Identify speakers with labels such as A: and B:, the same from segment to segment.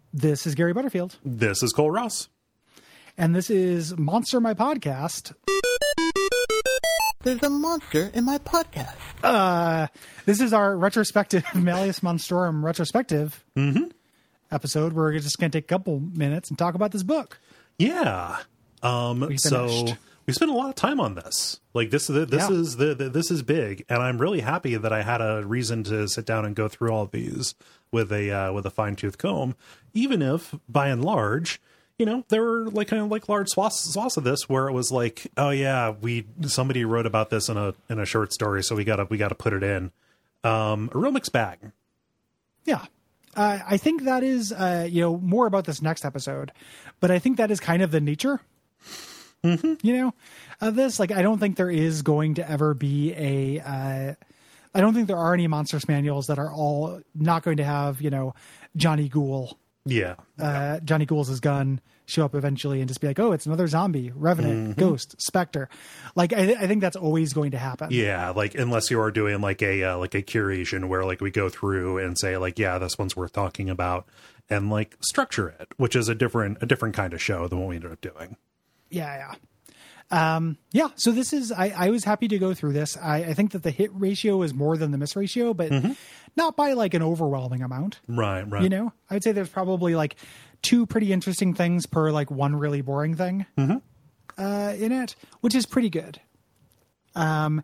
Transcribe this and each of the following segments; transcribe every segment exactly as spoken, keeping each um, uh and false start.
A: This is Gary Butterfield.
B: This is Cole Ross.
A: And this is Monster My Podcast.
C: There's a monster in my podcast.
A: Uh, this is our retrospective, Malleus Monstrorum retrospective
B: mm-hmm.
A: episode. Where we're just going to take a couple minutes and talk about this book.
B: Yeah. Um,
A: we
B: so we spent a lot of time on this. Like this, this yeah. is the, the this is big, and I'm really happy that I had a reason to sit down and go through all of these with a uh, with a fine tooth comb. Even if, by and large, you know, there were like kind of like large swaths, swaths of this where it was like, oh yeah, we somebody wrote about this in a in a short story, so we gotta we gotta put it in. Um, a real mixed bag.
A: Yeah. Uh, I think that is, uh, you know, more about this next episode, but I think that is kind of the nature,
B: mm-hmm.
A: you know, of this. Like, I don't think there is going to ever be a, uh, I don't think there are any Monsters manuals that are all not going to have, you know, Johnny Ghoul.
B: Yeah.
A: Uh, Johnny Ghoul's gun show up eventually and just be like, oh, it's another zombie, revenant,
B: mm-hmm.
A: ghost, specter. Like, I, I think that's always going to happen.
B: Yeah. Like, unless you are doing like a, uh, like a curation where like we go through and say like, yeah, this one's worth talking about and like structure it, which is a different, a different kind of show than what we ended up doing.
A: Yeah. Yeah. Um, yeah. So this is, I, I was happy to go through this. I, I think that the hit ratio is more than the miss ratio, but
B: mm-hmm.
A: not by like an overwhelming amount.
B: Right. Right.
A: You know, I'd say there's probably like two pretty interesting things per like one really boring thing
B: mm-hmm.
A: uh, in it, which is pretty good. Um,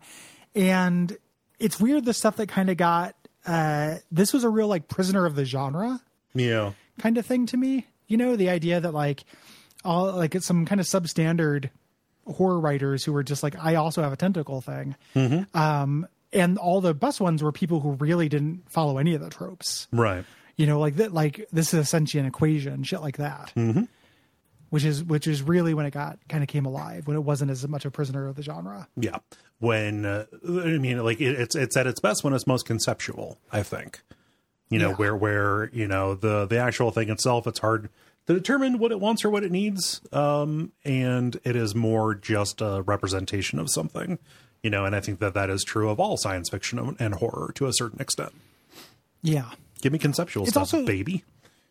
A: and it's weird, the stuff that kind of got, uh, this was a real like prisoner of the genre
B: yeah.
A: kind of thing to me. You know, the idea that like, all like it's some kind of substandard horror writers who were just like, I also have a tentacle thing.
B: Mm-hmm.
A: Um, and all the best ones were people who really didn't follow any of the tropes.
B: Right.
A: You know, like that, like this is a sentient equation, shit like that,
B: mm-hmm.
A: which is, which is really when it got kind of came alive, when it wasn't as much a prisoner of the genre.
B: Yeah. When, uh, I mean, like it, it's, it's at its best when it's most conceptual, I think, you know,
A: yeah.
B: where, where, you know, the, the actual thing itself, it's hard to determine what it wants or what it needs. Um, and it is more just a representation of something, you know, and I think that that is true of all science fiction and horror to a certain extent.
A: Yeah.
B: Give me conceptual
A: it's
B: stuff,
A: also,
B: baby.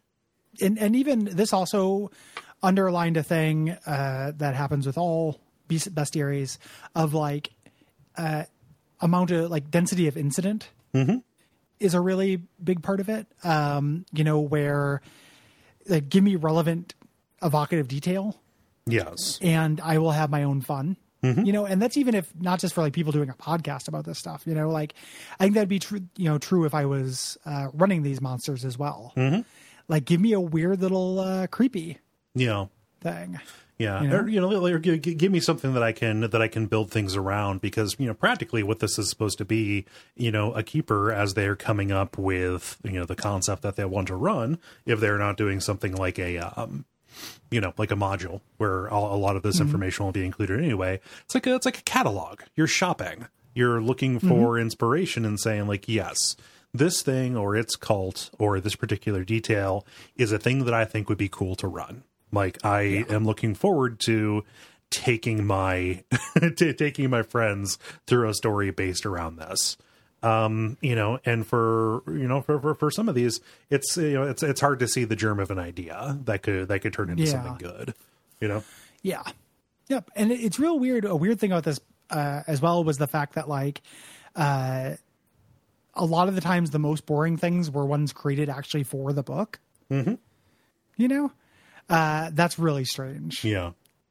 A: And, and even this also underlined a thing uh, that happens with all bestiaries of like uh, amount of like density of incident
B: mm-hmm.
A: is a really big part of it. Um, you know, where like give me relevant, evocative detail.
B: Yes.
A: And I will have my own fun.
B: Mm-hmm.
A: You know, and that's even if not just for like people doing a podcast about this stuff, you know, like I think that'd be true, you know, true if I was uh, running these monsters as well.
B: Mm-hmm.
A: Like give me a weird little uh, creepy
B: yeah.
A: thing.
B: Yeah.
A: You know,
B: or, you know or give, give me something that I can, that I can build things around, because, you know, practically what this is supposed to be, you know, a keeper as they're coming up with, you know, the concept that they want to run, if they're not doing something like a, um, you know, like a module where a lot of this
A: mm-hmm.
B: information will be included anyway. It's like a, it's like a catalog. You're shopping. You're looking for mm-hmm. inspiration and saying like, yes, this thing or its cult or this particular detail is a thing that I think would be cool to run. Like I yeah. am looking forward to taking my, to taking my friends through a story based around this. Um, you know, and for, you know, for, for, for some of these, it's, you know, it's, it's hard to see the germ of an idea that could, that could turn into
A: yeah.
B: something good, you know?
A: Yeah. Yep. And it, it's real weird. A weird thing about this, uh, as well was the fact that like, uh, a lot of the times the most boring things were ones created actually for the book,
B: mm-hmm.
A: you know, uh, that's really strange.
B: Yeah.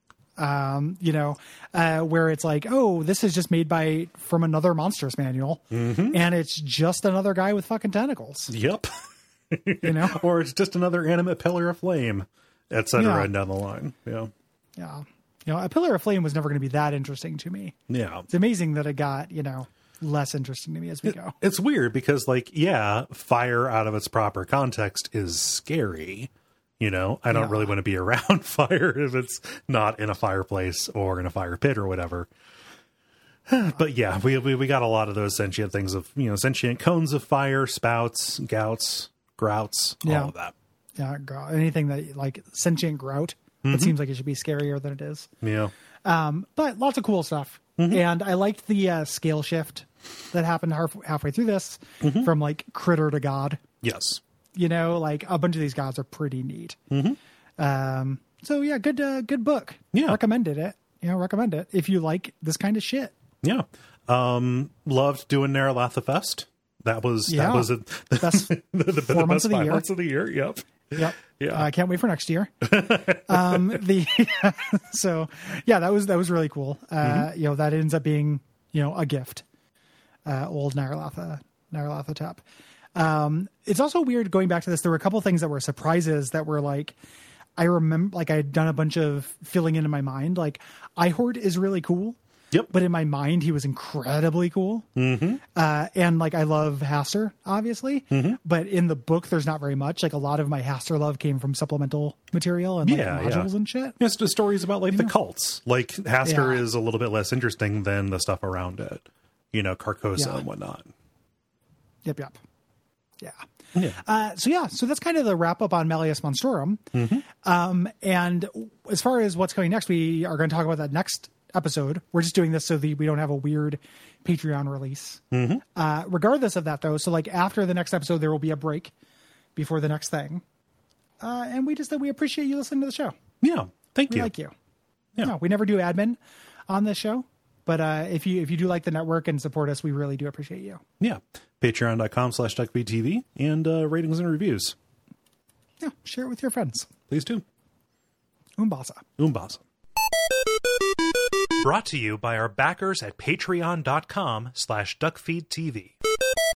A: Um, you know, uh, where it's like, oh, this is just made by, from another Monsters manual
B: mm-hmm.
A: and it's just another guy with fucking tentacles.
B: Yep.
A: You know,
B: or it's just another animate pillar of flame, et cetera,
A: yeah.
B: and down the line. Yeah.
A: Yeah. You know, a pillar of flame was never going to be that interesting to me.
B: Yeah.
A: It's amazing that it got, you know, less interesting to me as we
B: it,
A: go.
B: It's weird because like, yeah, fire out of its proper context is scary. You know, I don't
A: yeah.
B: really want to be around fire if it's not in a fireplace or in a fire pit or whatever. But yeah, we, we we got a lot of those sentient things of, you know, sentient cones of fire, spouts, gouts, grouts,
A: yeah.
B: all of that.
A: Yeah, anything that like sentient grout,
B: mm-hmm.
A: it seems like it should be scarier than it is.
B: Yeah.
A: Um, but lots of cool stuff. Mm-hmm. And I liked the uh, scale shift that happened half, halfway through this mm-hmm. from like critter to god.
B: Yes.
A: You know, like a bunch of these gods are pretty neat. Mm-hmm. Um, so yeah, good, uh, good book.
B: Yeah.
A: Recommended it. You know, recommend it if you like this kind of shit.
B: Yeah. Um, loved doing Naralatha Fest. That was,
A: Yeah.
B: that was a,
A: Best
B: the, the, the
A: four months
B: best
A: of the
B: five
A: year.
B: months of the year. Yep.
A: Yep.
B: Yeah.
A: I uh, can't wait for next year. um, the so yeah, that was that was really cool. Uh, mm-hmm. You know, that ends up being you know a gift. Uh, old Naralatha Naralatha tap. Um, it's also weird going back to this. There were a couple things that were surprises that were like I remember, like I had done a bunch of filling in in my mind. Like Ihord is really cool.
B: Yep.
A: But in my mind, he was incredibly cool. Mm-hmm. Uh, and like, I love Hastur, obviously. Mm-hmm. But in the book, there's not very much. Like a lot of my Hastur love came from supplemental material and like
B: yeah,
A: modules
B: yeah.
A: and shit.
B: It's just stories about like
A: you
B: the
A: know?
B: cults. Like Hastur
A: Yeah.
B: is a little bit less interesting than the stuff around it. You know, Carcosa
A: Yeah.
B: and whatnot.
A: Yep, yep. Yeah.
B: Yeah.
A: Uh, so yeah, so that's kind of the wrap up on Malleus Monstrorum. Mm-hmm. Um, and as far as what's coming next, we are going to talk about that next episode. We're just doing this so that we don't have a weird Patreon release. Mm-hmm. Uh, regardless of that though, so like after the next episode, there will be a break before the next thing. Uh, and we just that we appreciate you listening to the show.
B: Yeah. Thank
A: We
B: you.
A: like you.
B: Yeah.
A: No, we never do admin on this show, but uh, if you if you do like the network and support us, we really do appreciate you.
B: Yeah. Patreon.com slash DuckFeedTV and uh, ratings and reviews.
A: Yeah, share it with your friends.
B: Please do.
A: Umbasa.
B: Umbasa.
D: Brought to you by our backers at patreon.com slash duckfeedtv.